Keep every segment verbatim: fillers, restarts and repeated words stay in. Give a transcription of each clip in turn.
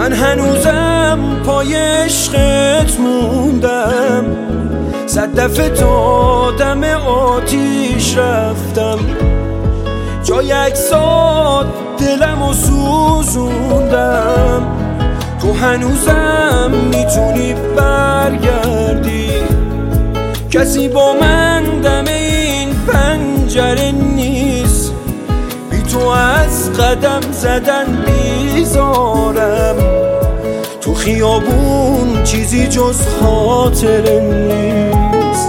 من هنوزم پای عشقت موندم، صد دفعه تا دم آتیش رفتم، جای عکسات دلمو سوزوندم. تو هنوزم میتونی برگردی، کسی با من دم این پنجره نیست، بی تو از قدم زدن بیزارم، تو خیابون چیزی جز خاطره نیست.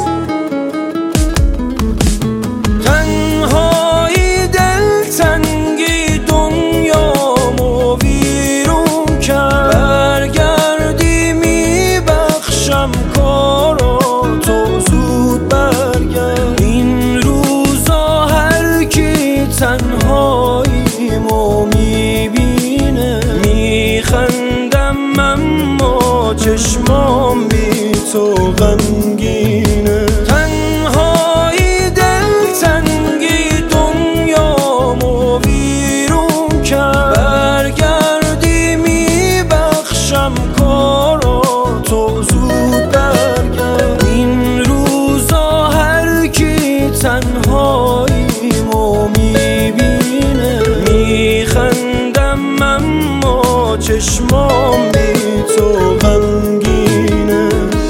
تنهایی دلتنگی دنیامو ویرون کرد، برگردی میبخشم کاراتو زود برگرد. این روزا هر کی تنهاییمو میبینه میخندم، اما چشمام بی تو غمگینه. تنهایی دلتنگی دنیامو ویرون کرد، برگردی میبخشم کاراتو زود برگرد. این روزا هر کی تنهاییمو میبینه میخندم، اما چشمام بی تو غمگینه.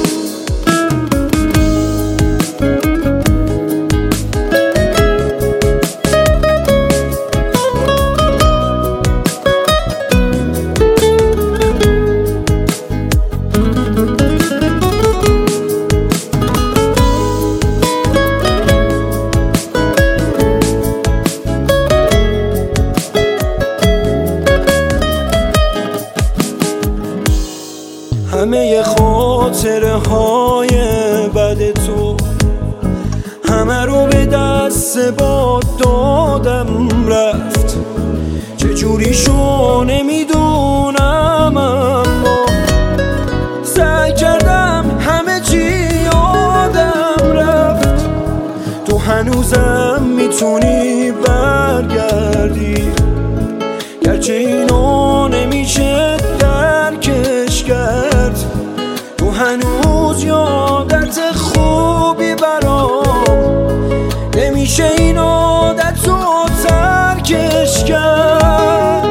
همه خاطره های بد تو همه رو به دست باد دادم رفت، چجوری شو نمیدونم، اما سعی کردم همه چی یادم رفت. تو هنوزم میتونی برگردی، گرچه اینو نمیشه درکش کرد. تو هنوز یادت خوبی برام، نمیشه این عادت رو ترکش کرد.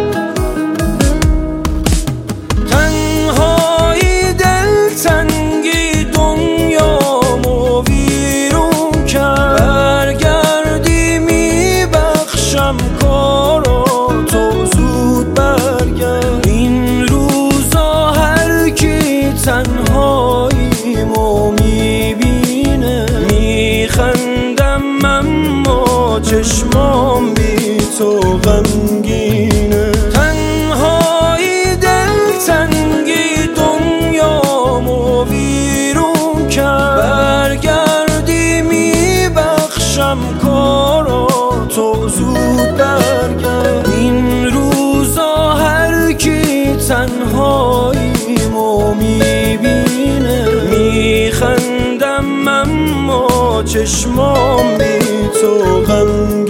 تنهایی دلتنگی دنیامو ویرون کرد، برگردی میبخشم کاراتو زود برگرد. این روزا هر کی تنهاییمو میبینه میخندم، اما چشمام بی تو غمگینه. تنهایی دلتنگی دنیامو ویرون کرد، برگردی میبخشم کاراتو زود برگرد. این روزا هر کی تنهاییمو میبینه میخندم، اما چشمام بی تو غم